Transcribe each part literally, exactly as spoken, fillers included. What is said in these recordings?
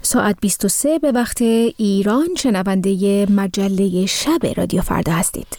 ساعت بیست و سه به وقت ایران. شنونده مجله شب رادیو فردا هستید.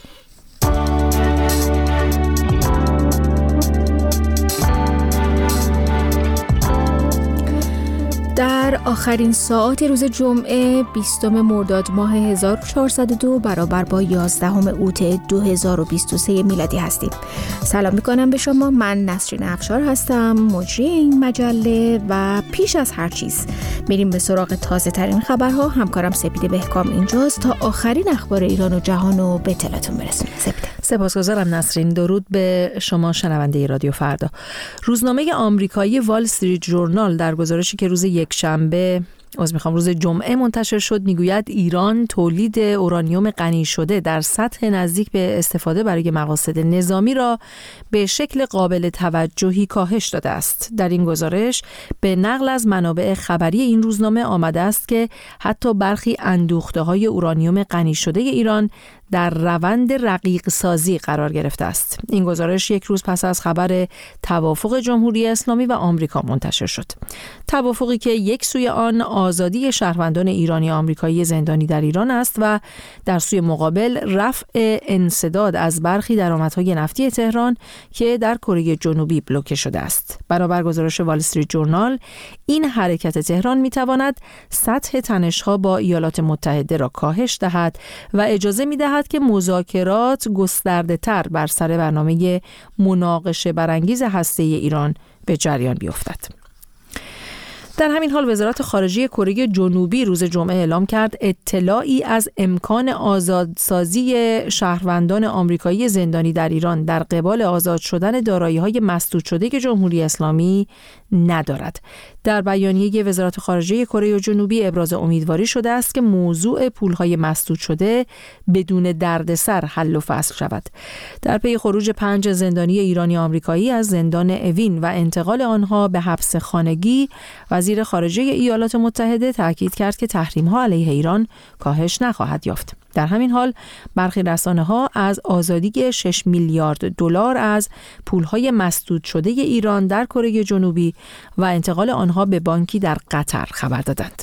در آخرین ساعات روز جمعه بیستم مرداد ماه هزار و چهارصد و دو برابر با یازدهم اوت دو هزار و بیست و سه میلادی هستیم. سلام میکنم به شما. من نسرین افشار هستم، مجری این مجله، و پیش از هر چیز میریم به سراغ تازه ترین خبرها. همکارم سپیده بهکام اینجاست تا آخرین اخبار ایران و جهان رو به اطلاعتون برسونیم. سپیده. سپاسگزارم نسرین. درود به شما شنونده رادیو فردا. روزنامه آمریکایی وال استریت ژورنال در گزارشی که روز یک شنبه از میخوام روز جمعه منتشر شد میگوید ایران تولید اورانیوم غنی شده در سطح نزدیک به استفاده برای مقاصد نظامی را به شکل قابل توجهی کاهش داده است. در این گزارش به نقل از منابع خبری این روزنامه آمده است که حتی برخی اندوخته‌های اورانیوم غنی شده ایران در روند رقیق سازی قرار گرفته است. این گزارش یک روز پس از خبر توافق جمهوری اسلامی و آمریکا منتشر شد. توافقی که یک سوی آن آزادی شهروندان ایرانی آمریکایی زندانی در ایران است و در سوی مقابل رفع انسداد از برخی درآمدهای نفتی تهران که در کره جنوبی بلوکه شده است. بنابر گزارش وال استریت ژورنال، این حرکت تهران میتواند سطح تنش‌ها با ایالات متحده را کاهش دهد و اجازه می‌دهد که مذاکرات گسترده‌تر بر سر برنامه مناقشه برانگیز هسته‌ای ایران به جریان بیفتد. در همین حال وزارت خارجه کره جنوبی روز جمعه اعلام کرد اطلاعی از امکان آزادسازی شهروندان آمریکایی زندانی در ایران در قبال آزاد شدن دارایی‌های مسدود شده جمهوری اسلامی ندارد. در بیانیه وزارت خارجه کره جنوبی ابراز امیدواری شده است که موضوع پول‌های مسدود شده بدون دردسر حل و فصل شود. در پی خروج پنج زندانی ایرانی آمریکایی از زندان اوین و انتقال آنها به حبس خانگی، وزیر خارجه ایالات متحده تاکید کرد که تحریم‌ها علیه ایران کاهش نخواهد یافت. در همین حال برخی رسانه‌ها از آزادی شش میلیارد دلار از پول‌های مسدود شده ایران در کره جنوبی و انتقال آنها به بانکی در قطر خبر دادند.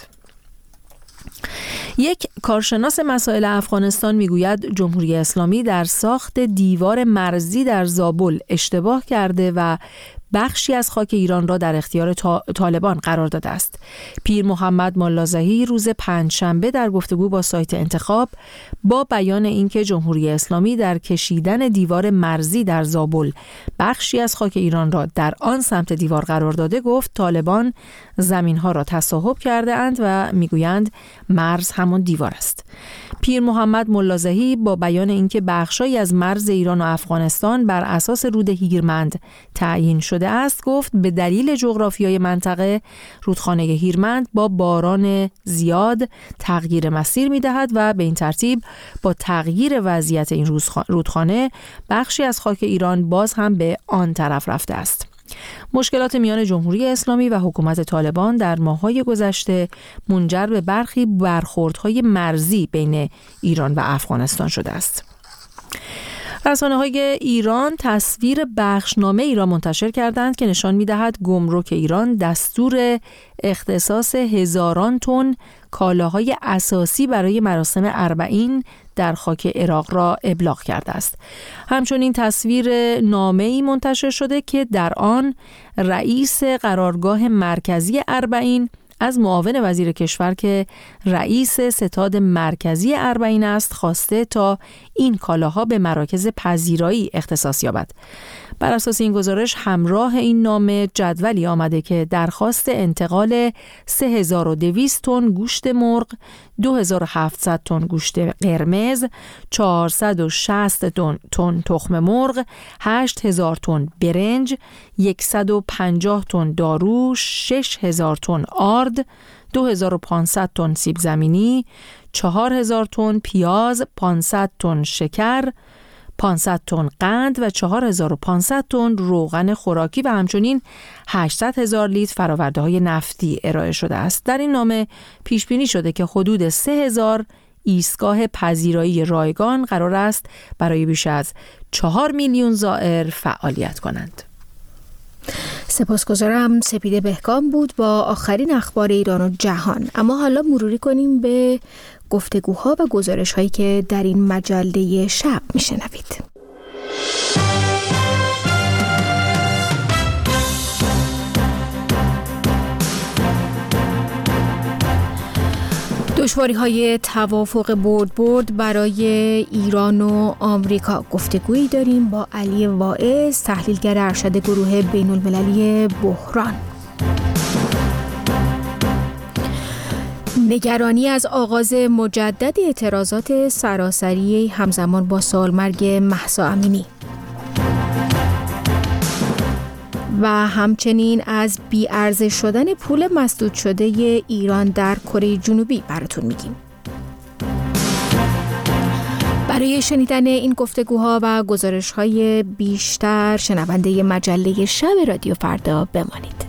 یک کارشناس مسائل افغانستان میگوید جمهوری اسلامی در ساخت دیوار مرزی در زابل اشتباه کرده و بخشی از خاک ایران را در اختیار طالبان قرار داده است. پیر محمد ملازهی روز پنجشنبه در گفتگو با سایت انتخاب با بیان اینکه جمهوری اسلامی در کشیدن دیوار مرزی در زابل بخشی از خاک ایران را در آن سمت دیوار قرار داده گفت طالبان زمینها را تصاحب کرده اند و میگویند مرز همان دیوار است. پیر محمد ملازهی با بیان اینکه بخشی از مرز ایران و افغانستان بر اساس رود هیرمند تعیین شده است گفت به دلیل جغرافیای منطقه رودخانه هیرمند با باران زیاد تغییر مسیر می‌دهد و به این ترتیب با تغییر وضعیت این رودخانه بخشی از خاک ایران باز هم به آن طرف رفته است. مشکلات میان جمهوری اسلامی و حکومت طالبان در ماه‌های گذشته منجر به برخی برخوردهای مرزی بین ایران و افغانستان شده است. رسانه‌های ایران تصویر بخشنامه ای را منتشر کردند که نشان می‌دهد گمرک ایران دستور اختصاص هزاران تن کالاهای اساسی برای مراسم اربعین در خاک عراق را ابلاغ کرده است. همچنین تصویر نامه‌ای منتشر شده که در آن رئیس قرارگاه مرکزی اربعین از معاون وزیر کشور که رئیس ستاد مرکزی اربعین است خواسته تا این کالاها به مراکز پذیرایی اختصاص یابد. بر اساس این گزارش همراه این نامه جدولی آمده که درخواست انتقال سه هزار و دویست تن گوشت مرغ، دو هزار و هفتصد تن گوشت قرمز، چهارصد و شصت تن تخم مرغ، هشت هزار تن برنج، صد و پنجاه تن دارو، شش هزار تن آرد، دو هزار و پانصد تن سیب زمینی، چهار هزار تن پیاز، پانصد تن شکر، پانصد تن قند و چهار هزار و پانصد تن روغن خوراکی و همچنین هشتصد هزار لیتر فرآورده‌های نفتی ارائه شده است. در این نامه پیش بینی شده که حدود سه هزار ایستگاه پذیرایی رایگان قرار است برای بیش از چهار میلیون زائر فعالیت کنند. سپاسگزارم. سپیده بهکام بود با آخرین اخبار ایران و جهان. اما حالا مروری کنیم به گفتگوها و گزارش هایی که در این مجله شب میشنوید. دشواری‌های توافق برد برد برای ایران و آمریکا. گفتگویی داریم با علی واعظ، تحلیلگر ارشد گروه بین‌المللی بحران. نگرانی از آغاز مجدد اعتراضات سراسری همزمان با سالمرگ مهسا امینی و همچنین از بی‌ارزش شدن پول مسدود شده ایران در کره جنوبی براتون میگیم. برای شنیدن این گفتگوها و گزارش‌های بیشتر شنونده مجله شب رادیو فردا بمانید.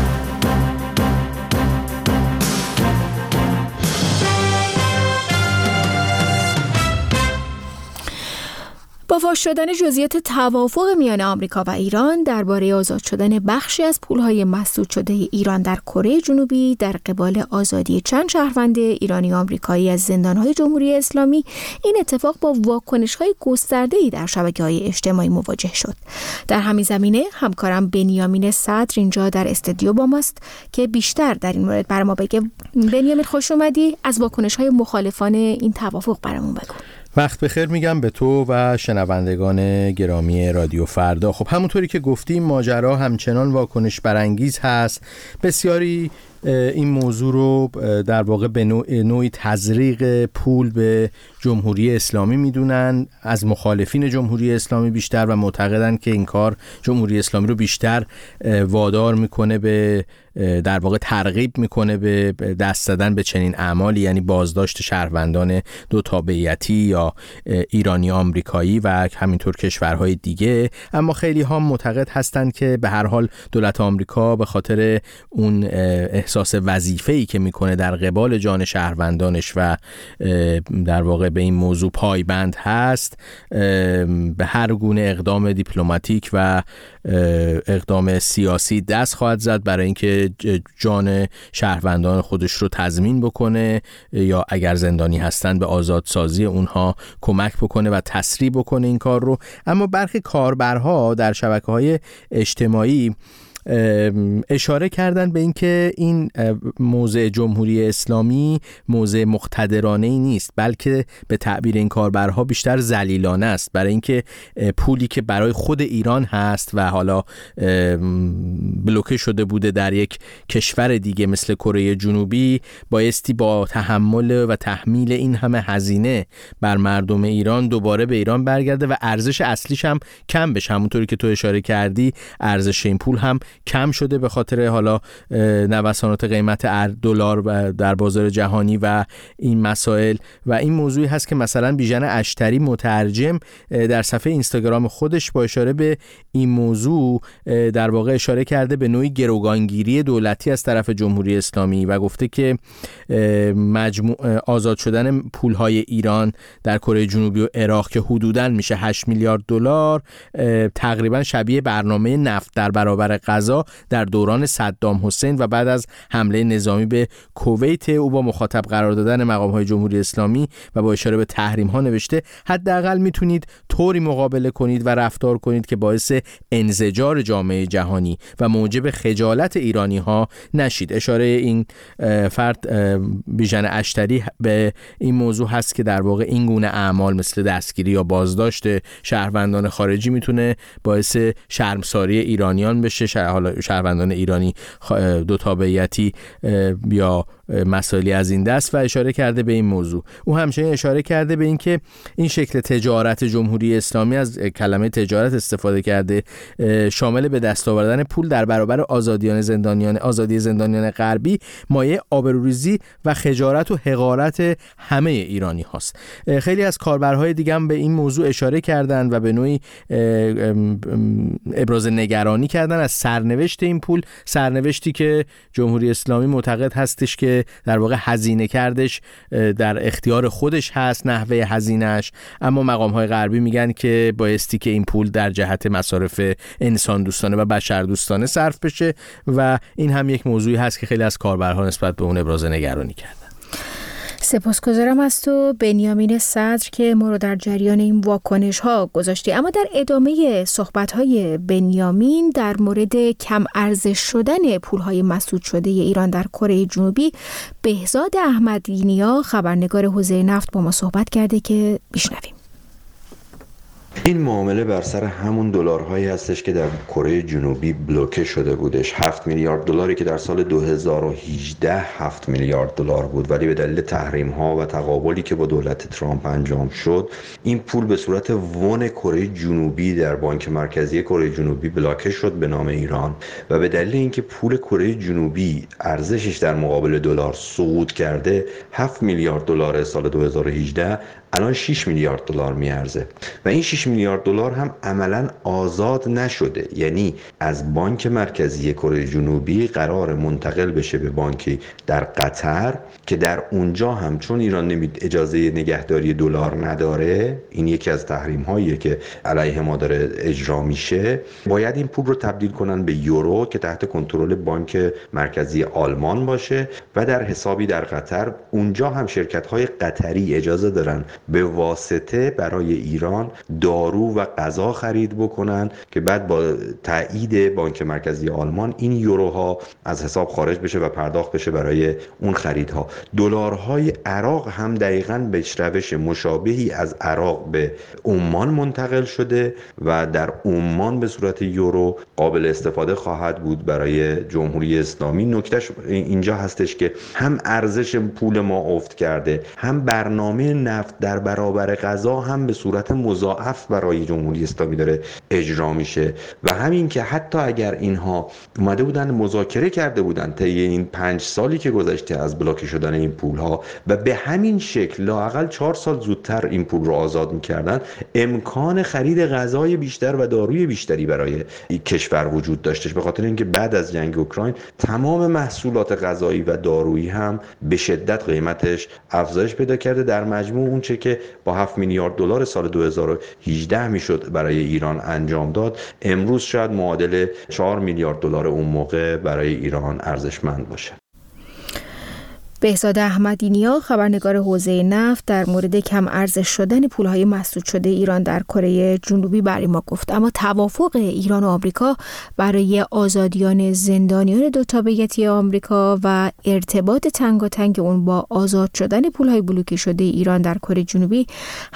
با فاش شدن جزئیات توافق میان آمریکا و ایران درباره آزاد شدن بخشی از پولهای مسدود شده ایران در کره جنوبی در قبال آزادی چند شهروند ایرانی آمریکایی از زندانهای جمهوری اسلامی، این اتفاق با واکنش‌های گسترده‌ای در شبکه‌های اجتماعی مواجه شد. در همین زمینه همکارم بنیامین صدر اینجا در استودیو با ماست که بیشتر در این مورد برام بگه. بنیامین خوش اومدی. از واکنش‌های مخالفان این توافق برامون بگو. وقت بخیر میگم به تو و شنوندگان گرامی رادیو فردا. خب همونطوری که گفتیم ماجرا همچنان واکنش برانگیز هست. بسیاری این موضوع رو در واقع به نوعی تزریق پول به جمهوری اسلامی میدونن، از مخالفین جمهوری اسلامی بیشتر، و معتقدن که این کار جمهوری اسلامی رو بیشتر وادار میکنه به در واقع ترغیب میکنه به دست زدن به چنین اعمالی، یعنی بازداشت شهروندان دو تابعیتی یا ایرانی آمریکایی و همینطور کشورهای دیگه. اما خیلی ها معتقد هستند که به هر حال دولت آمریکا به خاطر اون احساس وظیفه‌ای که میکنه در قبال جان شهروندانش و در واقع به این موضوع پایبند هست، به هر گونه اقدام دیپلماتیک و اقدام سیاسی دست خواهد زد برای اینکه جان شهروندان خودش رو تضمین بکنه یا اگر زندانی هستن به آزادسازی اونها کمک بکنه و تسریع بکنه این کار رو. اما برخی کاربرها در شبکه‌های اجتماعی اشاره کردن به اینکه این موضع جمهوری اسلامی موضع مقتدرانه‌ای نیست، بلکه به تعبیر این کاربرها بیشتر ذلیلانه است، برای اینکه پولی که برای خود ایران هست و حالا بلوکه شده بوده در یک کشور دیگه مثل کره جنوبی، بایستی با تحمل و تحمیل این همه هزینه بر مردم ایران دوباره به ایران برگرده و ارزش اصلیش هم کم بشه. همونطوری که تو اشاره کردی ارزش این پول هم کم شده به خاطر حالا نوسانات قیمت دلار در بازار جهانی و این مسائل. و این موضوعی هست که مثلا بیژن اشتری مترجم در صفحه اینستاگرام خودش با اشاره به این موضوع در واقع اشاره کرده به نوعی گروگانگیری دولتی از طرف جمهوری اسلامی و گفته که مجموع آزاد شدن پولهای ایران در کره جنوبی و عراق که حدوداً میشه هشت میلیارد دلار تقریبا شبیه برنامه نفت در برابر غزه در دوران صدام حسین و بعد از حمله نظامی به کویت او با مخاطب قرار دادن مقام‌های جمهوری اسلامی و با اشاره به تحریم‌ها نوشته حداقل میتونید طوری مقابله کنید و رفتار کنید که باعث انزجار جامعه جهانی و موجب خجالت ایرانی‌ها نشید. اشاره این فرد بیژن اشتری به این موضوع هست که در واقع این گونه اعمال مثل دستگیری یا بازداشت شهروندان خارجی میتونه باعث شرمساری ایرانیان بشه، حالا شهروندان ایرانی دو تابعیتی یا مسائلی از این دست، و اشاره کرده به این موضوع. او همچنین اشاره کرده به این که این شکل تجارت جمهوری اسلامی، از کلمه تجارت استفاده کرده، شامل به دست آوردن پول در برابر آزادیان زندانیان آزادی زندانیان غربی، مایه آبروریزی و خجالت و حقارت همه ایرانی هاست. خیلی از کاربرهای دیگه هم به این موضوع اشاره کردند و به نوعی ابراز نگرانی کردن از سرنوشت این پول، سرنوشتی که جمهوری اسلامی معتقد هستش که که در واقع هزینه کردش در اختیار خودش هست نحوه هزینهش، اما مقام‌های غربی میگن که بایستی که این پول در جهت مصارف انسان دوستانه و بشر دوستانه صرف بشه و این هم یک موضوعی هست که خیلی از کاربرها نسبت به اون ابراز نگرانی کردن. سپاسگزارم از تو بنیامین صدر که ما رو در جریان این واکنش ها گذاشتی. اما در ادامه صحبت های بنیامین در مورد کم ارزش شدن پول های مسدود شده ایران در کره جنوبی، بهزاد احمدی نیا خبرنگار حوزه نفت با ما صحبت کرده که بشنویم. این معامله بر سر همون دلارهایی هستش که در کره جنوبی بلوکه شده بودش. هفت میلیارد دلاری که در سال دو هزار و هجده هفت میلیارد دلار بود، ولی به دلیل تحریم ها و تقابلی که با دولت ترامپ انجام شد، این پول به صورت وون کره جنوبی در بانک مرکزی کره جنوبی بلوکه شد به نام ایران و به دلیل اینکه پول کره جنوبی ارزشش در مقابل دلار سقوط کرده، هفت میلیارد دلار سال دو هزار و هجده الان شش میلیارد دلار میارزه و این شش میلیارد دلار هم عملاً آزاد نشده، یعنی از بانک مرکزی کره جنوبی قرار منتقل بشه به بانکی در قطر که در اونجا هم چون ایران نمید اجازه نگهداری دلار نداره، این یکی از تحریم هاییه که علیه ما داره اجرا میشه، باید این پول رو تبدیل کنن به یورو که تحت کنترل بانک مرکزی آلمان باشه و در حسابی در قطر. اونجا هم شرکت های قطری اجازه دارن به واسطه برای ایران دارو و غذا خرید بکنن که بعد با تایید بانک مرکزی آلمان این یوروها از حساب خارج بشه و پرداخت بشه برای اون خریدها. دلارهای عراق هم دقیقاً به روش مشابهی از عراق به عمان منتقل شده و در عمان به صورت یورو قابل استفاده خواهد بود برای جمهوری اسلامی. نکتهش اینجا هستش که هم ارزش پول ما افت کرده، هم برنامه نفت در برابر غذا هم به صورت مضاعف برای جمهوری اسلامی داره اجرا میشه و همین که حتی اگر اینها اومده بودن مذاکره کرده بودن طی این پنج سالی که گذشته از بلاک شدن این پول ها و به همین شکل لااقل چهار سال زودتر این پول رو آزاد میکردن، امکان خرید غذای بیشتر و داروی بیشتری برای این کشور وجود داشتش، به خاطر اینکه بعد از جنگ اوکراین تمام محصولات غذایی و دارویی هم به شدت قیمتش افزایش پیدا کرده. در مجموع اون چه که با هفت میلیارد دلار سال دو هزار و هجده میشد برای ایران انجام داد، امروز شاید معادل چهار میلیارد دلار اون موقع برای ایران ارزشمند باشه. بهزاد احمدی نیا خبرنگار حوزه نفت در مورد کم ارزش شدن پولهای مسدود شده ایران در کره جنوبی برای ما گفت. اما توافق ایران و آمریکا برای آزادیان زندانیان دو تابعیتی آمریکا و ارتباط تنگاتنگ اون با آزاد شدن پولهای بلوکه شده ایران در کره جنوبی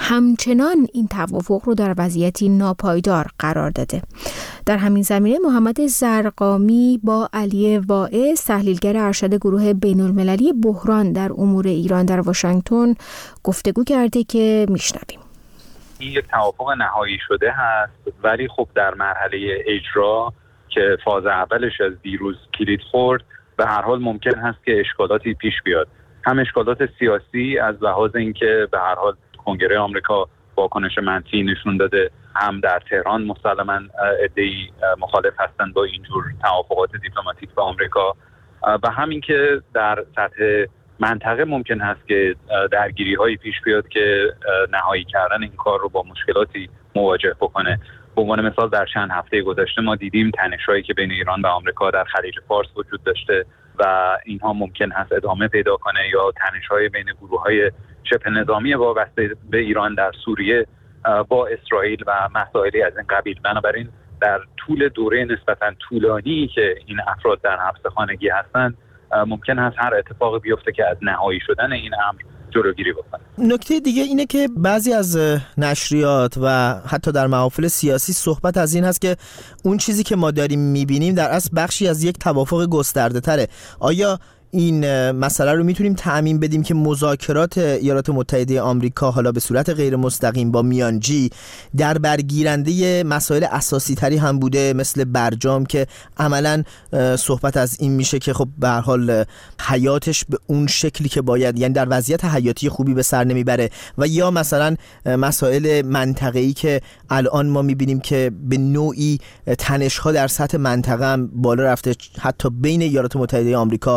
همچنان این توافق رو در وضعیتی ناپایدار قرار داده. در همین زمینه محمد زرقامی با علی واعظ تحلیلگر ارشد گروه بین‌المللی بحران در امور ایران در واشنگتن گفتگو کرده که میشنویم. این یک توافق نهایی شده هست، ولی خب در مرحله اجرا که فاز اولش از دیروز کلید خورد، به هر حال ممکن هست که اشکالاتی پیش بیاد، هم اشکالات سیاسی از لحاظ اینکه به هر حال کنگره آمریکا واکنش منفی نشون داده، هم در تهران مسلماً عده‌ای مخالف هستند با اینجور توافقات دیپلماتیک با آمریکا، و همین که در سطح منطقه ممکن هست که درگیری هایی پیش بیاد که نهایی کردن این کار رو با مشکلاتی مواجه بکنه. به عنوان مثال در چند هفته گذشته ما دیدیم تنش‌هایی که بین ایران و آمریکا در خلیج فارس وجود داشته و اینها ممکن هست ادامه پیدا کنه، یا تنش‌های بین گروه‌های شبه نظامی وابسته به ایران در سوریه با اسرائیل و مسائلی از این قبیل. بنابراین در طول دوره نسبتاً طولانی که این افراد در حبس خانگی هستند ممکن هست هر اتفاقی بیفته که از نهایی شدن این امر جلوگیری بکنه. نکته دیگه اینه که بعضی از نشریات و حتی در محافل سیاسی صحبت از این هست که اون چیزی که ما داریم میبینیم در اصل بخشی از یک توافق گسترده تره. آیا این مسئله رو میتونیم تعمیم بدیم که مذاکرات ایالات متحده آمریکا حالا به صورت غیر مستقیم با میانجی در برگیرنده مسائل اساسی تری هم بوده، مثل برجام که عملاً صحبت از این میشه که خب به هر حال حیاتش به اون شکلی که باید، یعنی در وضعیت حیاتی خوبی به سر نمیبره، و یا مثلا مسائل منطقه‌ای که الان ما میبینیم که به نوعی تنش‌ها در سطح منطقه هم بالا رفته، حتی بین ایالات متحده آمریکا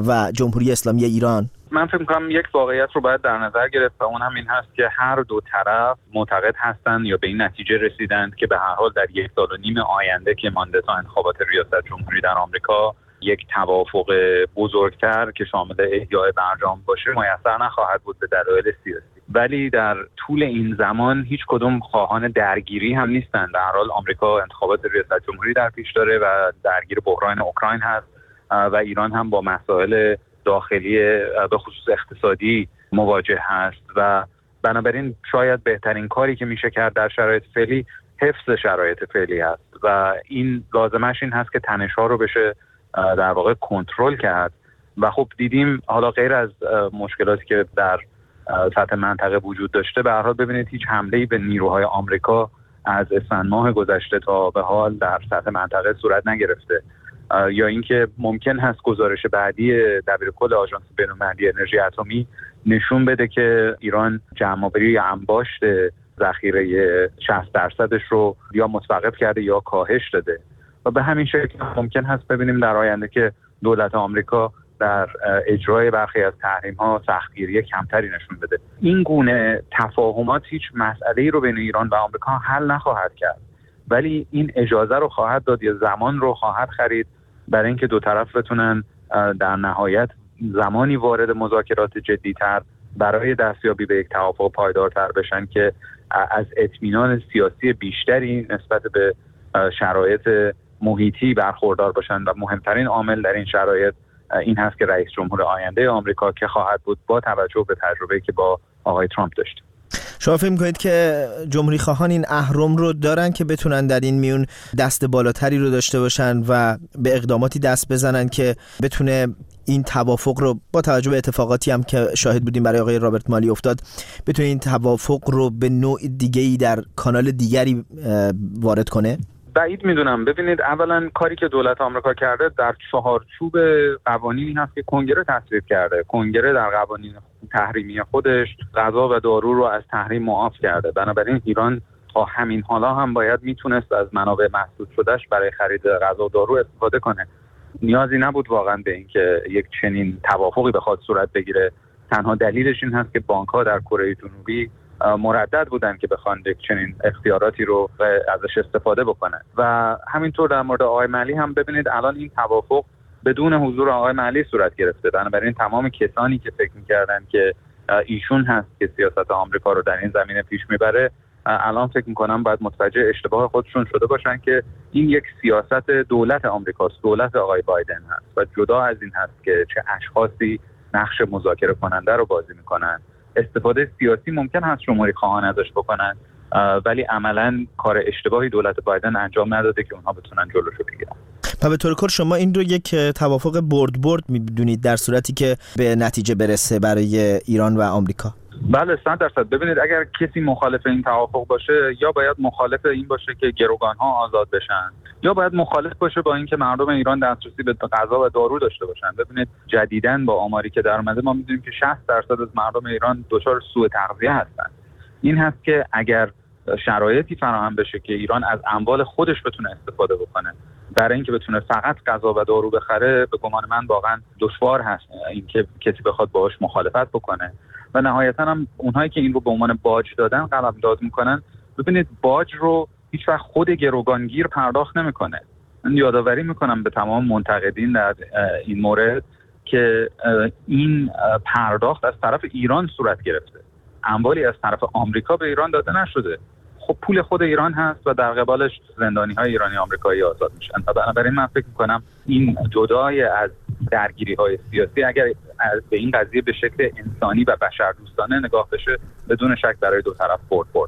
و جمهوری اسلامی ایران؟ من فکر می‌کنم یک واقعیت رو باید در نظر گرفت و اون هم این هست که هر دو طرف معتقد هستند یا به این نتیجه رسیدند که به هر حال در یک سال و نیم آینده که مانده تا انتخابات ریاست جمهوری در آمریکا یک توافق بزرگتر که شامل احیای برجام باشه میسر نخواهد بود به دلایل سیاسی. ولی در طول این زمان هیچ کدوم خواهان درگیری هم نیستند. در حال آمریکا انتخابات ریاست جمهوری در پیش داره و درگیر بحران اوکراین هست و ایران هم با مسائل داخلی به خصوص اقتصادی مواجه هست و بنابراین شاید بهترین کاری که میشه کرد در شرایط فعلی حفظ شرایط فعلی هست و این لازمش این هست که تنش‌ها رو بشه در واقع کنترل کرد و خب دیدیم حالا غیر از مشکلاتی که در سطح منطقه وجود داشته به هر حال ببینید هیچ حمله‌ای به نیروهای آمریکا از اسفند ماه گذشته تا به حال در سطح منطقه صورت نگرفته یا اینکه ممکن هست گزارش بعدی دبیرکل آژانس بین‌المللی انرژی اتمی نشون بده که ایران جمع‌آوری یا انباشت ذخیره شصت درصدش رو یا متوقف کرده یا کاهش داده و به همین شکل ممکن هست ببینیم در آینده که دولت آمریکا در اجرای برخی از تحریم‌ها سختگیری کمتری نشون بده. این گونه تفاهمات هیچ مسئله‌ای رو بین ایران و آمریکا حل نخواهد کرد ولی این اجازه رو خواهد داد یا زمان رو خواهد خرید برای اینکه دو طرف بتونن در نهایت زمانی وارد مذاکرات جدی‌تر برای دستیابی به یک توافق پایدارتر بشن که از اطمینان سیاسی بیشتری نسبت به شرایط محیطی برخوردار باشن و مهمترین عامل در این شرایط این هست که رئیس جمهور آینده آمریکا که خواهد بود با توجه به تجربه‌ای که با آقای ترامپ داشت. شما فکر می‌کنید که جمهوری خواهان این اهرم رو دارن که بتونن در این میون دست بالاتری رو داشته باشن و به اقداماتی دست بزنن که بتونه این توافق رو با توجه به اتفاقاتی هم که شاهد بودیم برای آقای رابرت مالی افتاد بتونه این توافق رو به نوع دیگه‌ای در کانال دیگری وارد کنه؟ بعید میدونم. ببینید اولا کاری که دولت آمریکا کرده در چهارچوب قوانینی هست که کنگره تصویب کرده. کنگره در قوانین تحریمی خودش غذا و دارو رو از تحریم معاف کرده. بنابراین ایران تا همین حالا هم باید میتونست از منابع محدود شدهش برای خرید غذا و دارو استفاده کنه. نیازی نبود واقعا به اینکه یک چنین توافقی بخواد صورت بگیره. تنها دلیلش این هست که بانک‌ها در کره جنوبی مردد بودن که بخوان یک چنین اختیاراتی رو ازش استفاده بکنن و همینطور در مورد آقای مالی هم ببینید الان این توافق بدون حضور آقای مالی صورت گرفته. بنابراین تمام کسانی که فکر می‌کردن که ایشون هست که سیاست آمریکا رو در این زمینه پیش میبره الان فکر می‌کنم باید متوجه اشتباه خودشون شده باشن که این یک سیاست دولت آمریکاست، دولت آقای بایدن هست و جدا از این هست که چه اشخاصی نقش مذاکره کننده رو بازی میکنن. استفاده سیاسی ممکن هست جمهوری خواهان ازش بکنن ولی عملاً کار اشتباهی دولت بایدن انجام نداده که اونها بتونن جلوشو بگیرن. و به طور کل شما این رو یک توافق برد برد می‌دونید در صورتی که به نتیجه برسه برای ایران و آمریکا؟ بله صد درصد. ببینید اگر کسی مخالف این توافق باشه یا باید مخالف این باشه که گروگان‌ها آزاد بشن یا باید مخالف باشه با اینکه مردم ایران دسترسی به غذا و دارو داشته باشن. ببینید جدیداً با آماری که در اومده ما می‌دونیم که شصت درصد از مردم ایران دچار سوء تغذیه هستن. این هست که اگر شرایطی فراهم بشه که ایران از اموال خودش بتونه استفاده بکنه برای اینکه بتونه فقط غذا و دارو بخره، به گمان من واقعا دشوار هست اینکه کسی بخواد باهاش مخالفت بکنه و نهایتا هم اونهایی که این رو به عنوان باج دادن قلمداد میکنن. ببینید باج رو هیچ وقت خود گروگانگیر پرداخت نمیکنه. من یادآوری میکنم به تمام منتقدین در این مورد که این پرداخت از طرف ایران صورت گرفته، اموالی از طرف آمریکا به ایران داده نشده. خب پول خود ایران هست و در قبالش زندانی‌های ایرانی آمریکایی آزاد میشن و بنابراین من فکر میکنم این جدای از درگیری‌های سیاسی اگر به این قضیه به شکل انسانی و بشردوستانه نگاه بشه بدون شک برای دو طرف برد برد.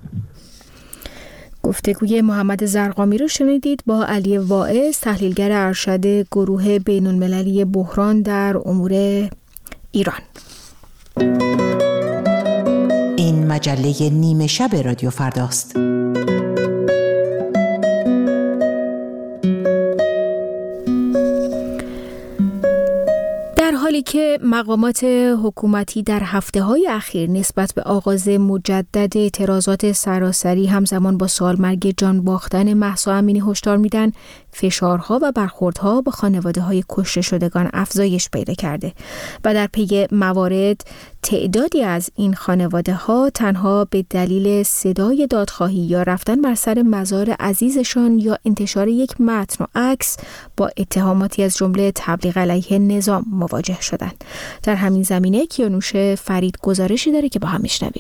گفتگوی محمد زرقامی رو شنیدید با علی واعظ، تحلیلگر ارشد گروه بین‌المللی بحران در امور ایران. این مجله نیمه شب رادیو فرداست. در حالی که مقامات حکومتی در هفته‌های اخیر نسبت به آغاز مجدد اعتراضات سراسری همزمان با سالمرگ جان باختن مهسا امینی هشدار میدن، فشارها و برخوردها با خانواده‌های کشته شدگان افزایش پیدا کرده و در پی موارد تعدادی از این خانواده‌ها تنها به دلیل صدای دادخواهی یا رفتن بر سر مزار عزیزشان یا انتشار یک متن و عکس با اتهاماتی از جمله تبلیغ علیه نظام مواجه شدند. در همین زمینه کیانوش فرید گزارشی داره که با هم میشنویم.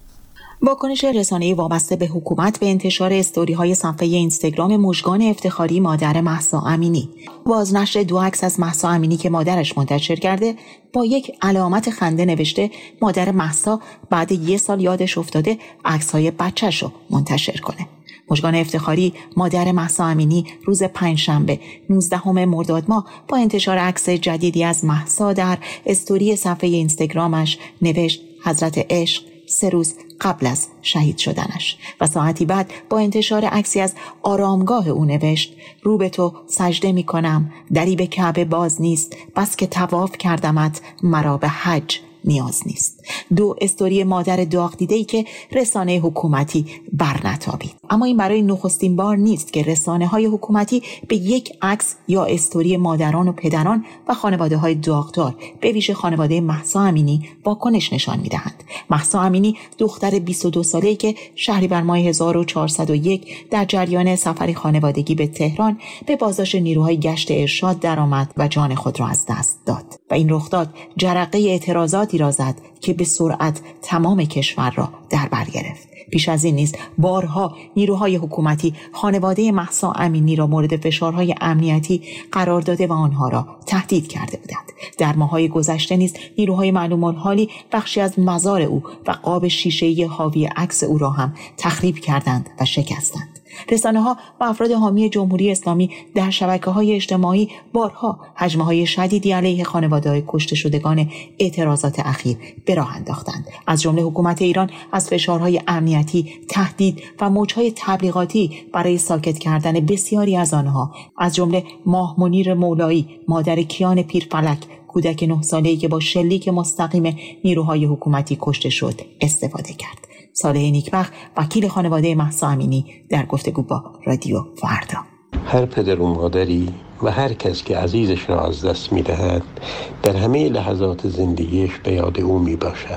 واکنش رسانه‌ای وابسته به حکومت به انتشار استوری‌های صفحه اینستاگرام مژگان افتخاری مادر مهسا امینی. بازنشر دو عکس از مهسا امینی که مادرش منتشر کرده با یک علامت خنده نوشته مادر مهسا بعد یک سال یادش افتاده عکس‌های بچه‌شو منتشر کنه. مژگان افتخاری مادر مهسا امینی روز پنجشنبه نوزدهم مرداد ماه با انتشار عکس جدیدی از مهسا در استوری صفحه اینستاگرامش نوشت حضرت عشق سه روز قبل از شهید شدنش و ساعتی بعد با انتشار عکسی از آرامگاه او نوشت رو به تو سجده می کنم، دری به کعبه باز نیست، بس که طواف کردمت مرا به حج نیاز نیست. دو استوری مادر داغ دیده‌ای که رسانه حکومتی برنتابید. اما این برای نخستین بار نیست که رسانه‌های حکومتی به یک عکس یا استوری مادران و پدران و خانواده‌های داغدار به ویژه خانواده مهسا امینی واکنش نشان می‌دهند. مهسا امینی دختر بیست و دو ساله‌ای که شهریور ماه هزار و چهارصد و یک در جریان سفری خانوادگی به تهران به بازداشت نیروهای گشت ارشاد درآمد و جان خود را از دست داد. و این رخداد جرقه اعتراضاتی را زد که به سرعت تمام کشور را در بر گرفت. پیش از این نیز بارها نیروهای حکومتی خانواده مهسا امینی را مورد فشارهای امنیتی قرار داده و آنها را تهدید کرده بودند. در ماه‌های گذشته نیز نیروهای معلوم الحالی بخشی از مزار او و قاب شیشه‌ای حاوی عکس او را هم تخریب کردند و شکستند. رسانه‌ها و افراد حامی جمهوری اسلامی در شبکه‌های اجتماعی بارها هجمه‌های شدیدی علیه خانواده‌های کشته شدگان اعتراضات اخیر به راه انداختند. از جمله حکومت ایران از فشارهای امنیتی، تهدید و موج‌های تبلیغاتی برای ساکت کردن بسیاری از آنها، از جمله ماه منیر مولایی، مادر کیان پیرفلک، کودک نه ساله‌ای که با شلیک مستقیم نیروهای حکومتی کشته شد، استفاده کرد. صالح نیکبخت وکیل خانواده مهسا امینی در گفتگو با رادیو فردا: هر پدر و مادری و هر کس که عزیزش را از دست می‌دهد در همه لحظات زندگیش به یاد او میباشد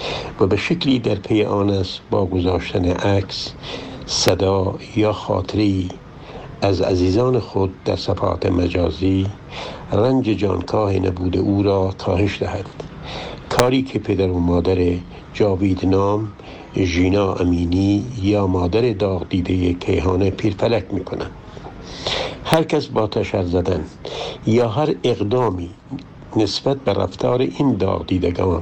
و به شکلی در پی آن است با گذاشتن عکس، صدا یا خاطری از عزیزان خود در صفحات مجازی رنج جانکاه نبوده او را کاهش دهد. کاری که پدر و مادر جاوید نام، ژینا امینی یا مادر داغ دیده کیهان پیرفلک میکنند. هر کس با تشر زدن یا هر اقدامی نسبت به رفتار این داغ دیدگان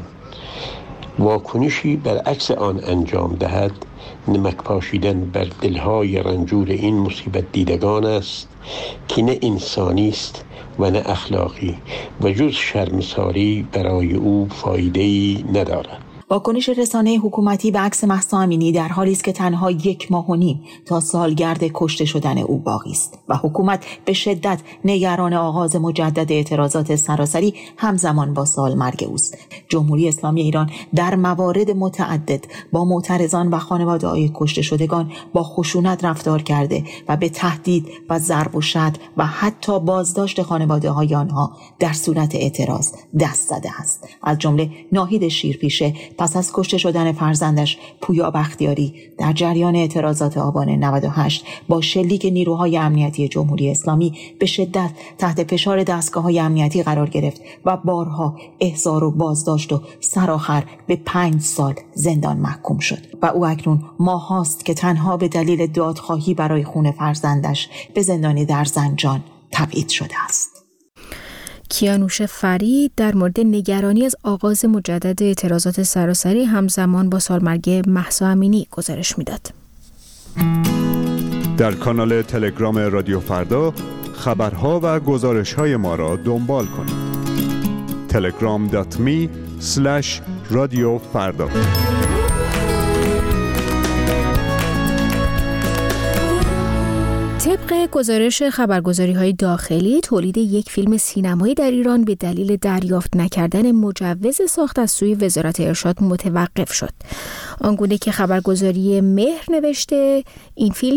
واکنشی برعکس آن انجام دهد، نمک پاشیدن بر دلهای رنجور این مصیبت دیدگان است که نه انسانی است و نه اخلاقی و جز شرمساری برای او فایده‌ای ندارد. واکنش رسانه حکومتی به عکس مهسا امینی در حالی است که تنها یک ماه و نیم تا سالگرد کشته شدن او باقی است و حکومت به شدت نگران آغاز مجدد اعتراضات سراسری همزمان با سالمرگ اوست. جمهوری اسلامی ایران در موارد متعدد با معترضان و خانواده‌های کشته شدگان با خشونت رفتار کرده و به تهدید و ضرب و شتم و حتی بازداشت خانواده‌های آنها در صورت اعتراض دست زده است. از جمله ناهید شیرپیشه پس از کشته شدن فرزندش پویا بختیاری در جریان اعتراضات آبان نود و هشت با شلیک نیروهای امنیتی جمهوری اسلامی به شدت تحت فشار دستگاه‌های امنیتی قرار گرفت و بارها احضار و بازداشت و سرآخر به پنج سال زندان محکوم شد و او اکنون ماه هاست که تنها به دلیل دادخواهی برای خون فرزندش به زندانی در زنجان تبعید شده است. کیانوش فرید در مورد نگرانی از آغاز مجدد اعتراضات سراسری همزمان با سالمرگ مهسا امینی گزارش میداد. در کانال تلگرام رادیو فردا خبرها و گزارش‌های ما را دنبال کنید. تلگرام دات می اسلش رادیو فردا. طبق گزارش خبرگزاری‌های داخلی، تولید یک فیلم سینمایی در ایران به دلیل دریافت نکردن مجوز ساخت از سوی وزارت ارشاد متوقف شد. آنگونه که خبرگزاری مهر نوشته، این فیلم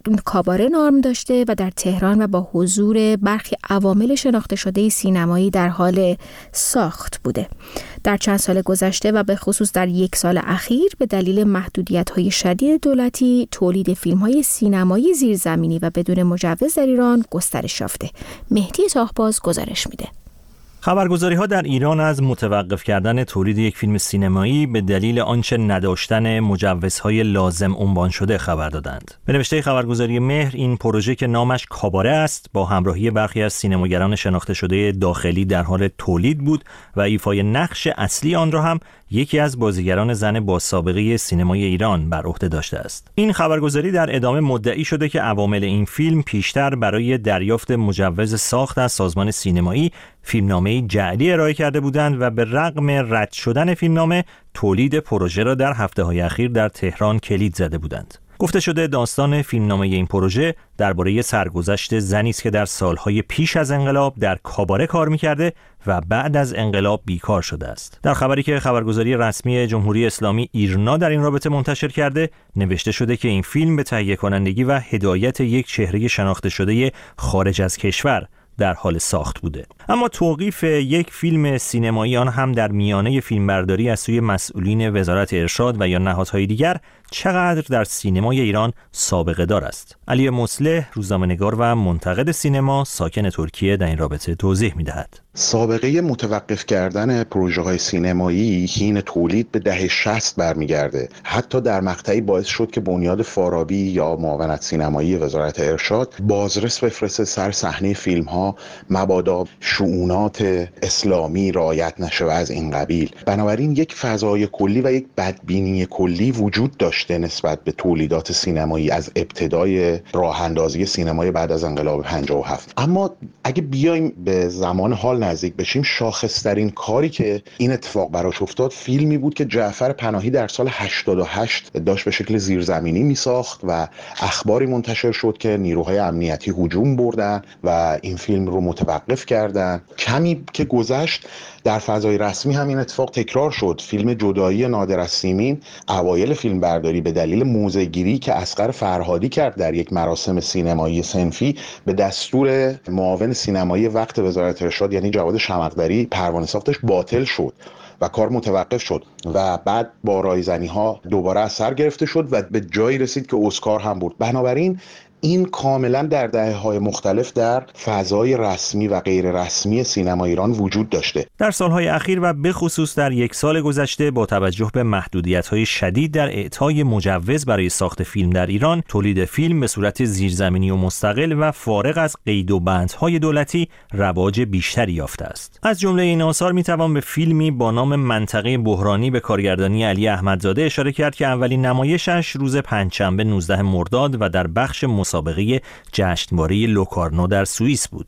کاباره نام داشته و در تهران و با حضور برخی عوامل شناخته شده سینمایی در حال ساخت بوده. در چند سال گذشته و به خصوص در یک سال اخیر به دلیل محدودیت‌های شدید دولتی تولید فیلم‌های سینمایی زیرزمینی و بدون مجوز در ایران گسترش یافته. مهدی تاهباز گزارش میده. خبرگزاری‌ها در ایران از متوقف کردن تولید یک فیلم سینمایی به دلیل آنچه نداشتن مجوزهای لازم عنوان شده خبر دادند. به نوشته خبرگزاری مهر، این پروژه که نامش کاباره است، با همراهی برخی از سینماگران شناخته شده داخلی در حال تولید بود و ایفای نقش اصلی آن را هم یکی از بازیگران زن با سابقه سینمای ایران بر عهده داشته است. این خبرگزاری در ادامه مدعی شده که عوامل این فیلم پیشتر برای دریافت مجوز ساخت از سازمان سینمایی فیلمنامه جعلی ارائه کرده بودند و به رغم رد شدن فیلمنامه تولید پروژه را در هفته‌های اخیر در تهران کلید زده بودند. گفته شده داستان فیلمنامه این پروژه درباره سرگذشت زنی است که در سالهای پیش از انقلاب در کاباره کار می‌کرده و بعد از انقلاب بیکار شده است. در خبری که خبرگزاری رسمی جمهوری اسلامی ایرنا در این رابطه منتشر کرده، نوشته شده که این فیلم به تهیه کنندگی و هدایت یک چهره شناخته شده خارج از کشور در حال ساخت بوده. اما توقیف یک فیلم سینمایی، آن هم در میانه فیلمبرداری از سوی مسئولین وزارت ارشاد و یا نهادهای دیگر، چقدر در سینمای ایران سابقه دار است. علی مصلح، روزنامه‌نگار و منتقد سینما ساکن ترکیه، در این رابطه توضیح می‌دهد. سابقه متوقف کردن پروژه‌های سینمایی حین تولید به دهه شصت برمیگرده. حتی در مقطعی باعث شد که بنیاد فارابی یا معاونت سینمایی وزارت ارشاد بازرس بفرسته سر صحنه فیلم‌ها مبادا شؤونات اسلامی رعایت نشه و از این قبیل. بنابراین یک فضای کلی و یک بدبینی کلی وجود داشته نسبت به تولیدات سینمایی از ابتدای راه اندازی سینمای بعد از انقلاب پنجاه و هفت. اما اگه بیایم به زمان حال نزدیک بشیم، شاخص‌ترین کاری که این اتفاق براش افتاد فیلمی بود که جعفر پناهی در سال هشتاد و هشت داشت به شکل زیرزمینی میساخت و اخباری منتشر شد که نیروهای امنیتی هجوم بردن و این فیلم رو متوقف کردن. کمی که گذشت در فضای رسمی همین اتفاق تکرار شد. فیلم جدایی نادر از سیمین اوایل فیلم برداری به دلیل موزه‌گیری که اصغر فرهادی کرد در یک مراسم سینمایی صنفی به دستور معاون سینمایی وقت وزارت ارشاد یعنی جواد شمقدری پروانه ساختش باطل شد و کار متوقف شد و بعد با رایزنی ها دوباره از سر گرفته شد و به جایی رسید که اسکار هم برد. بنابراین این کاملا در دهه‌های مختلف در فضای رسمی و غیر رسمی سینما ایران وجود داشته. در سالهای اخیر و به خصوص در یک سال گذشته با توجه به محدودیت‌های شدید در اعطای مجوز برای ساخت فیلم در ایران، تولید فیلم به صورت زیرزمینی و مستقل و فارغ از قید و بندهای دولتی رواج بیشتری یافته است. از جمله این آثار میتوان به فیلمی با نام منطقه بحرانی به کارگردانی علی احمدزاده اشاره کرد که اولین نمایشش روز پنجشنبه نوزدهم مرداد و در بخش مسابقه جشنواره لوکارنو در سوئیس بود.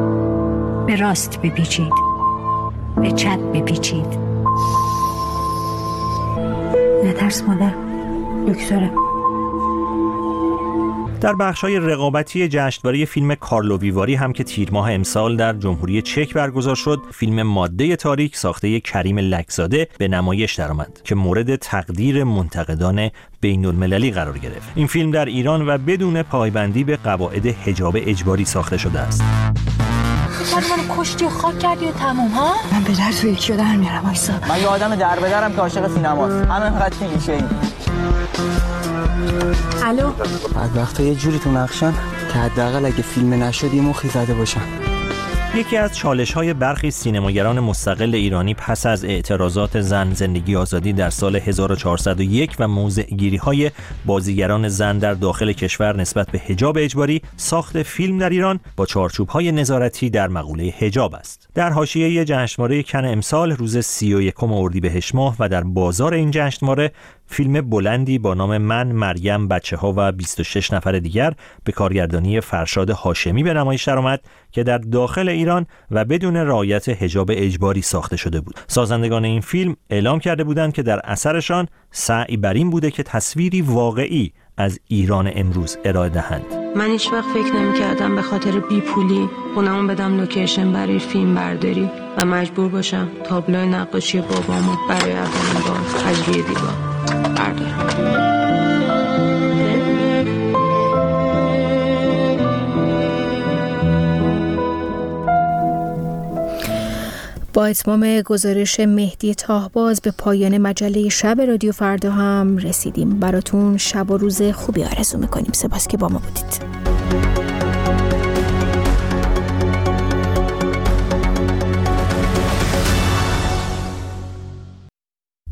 به راست بپیچید، به چپ بپیچید. نترس مادر، دکتره. در بخش‌های رقابتی جشنواره فیلم کارلو ویواری هم که تیر ماه امسال در جمهوری چک برگزار شد، فیلم ماده تاریک ساخته کریم لکزاده به نمایش درآمد که مورد تقدیر منتقدان بین‌المللی قرار گرفت. این فیلم در ایران و بدون پایبندی به قواعد حجاب اجباری ساخته شده است. من منو کشتی و خاک کردی و تموم ها؟ من به در تو یکی رو در میارم وایسا. من یه آدم در به درم که عاشق سینماست. همینقدر که میشه این. الو. بعد وقتا یه جوری تو نقشن که حداقل اگه فیلم نشد یه مخی زده باشن. یکی از چالش‌های برخی سینماگران مستقل ایرانی پس از اعتراضات زن زندگی آزادی در سال هزار و چهارصد و یک و موضع‌گیری‌های بازیگران زن در داخل کشور نسبت به حجاب اجباری، ساخت فیلم در ایران با چارچوب‌های نظارتی در مقوله حجاب است. در حاشیه جشنواره کن امسال روز سی و یکم اردیبهشت ماه و در بازار این جشنواره فیلم بلندی با نام من، مریم، بچه‌ها و بیست و شش نفر دیگر به کارگردانی فرشاد هاشمی به نمایش درآمد که در داخل ایران و بدون رعایت حجاب اجباری ساخته شده بود. سازندگان این فیلم اعلام کرده بودند که در اثرشان سعی بر این بوده که تصویری واقعی از ایران امروز ارائه دهند. من هیچ وقت فکر نمی‌کردم به خاطر بیپولی خونمون بدم لوکیشن برای فیلم برداری و مجبور باشم تابلوی نقاشی بابامو برای اولین بار از روی دیوار بردارم. با اتمام گزارش مهدی تاهباز به پایان مجله شب رادیو فردا هم رسیدیم. براتون شب و روز خوبی آرزو میکنیم. سپاس که با ما بودید.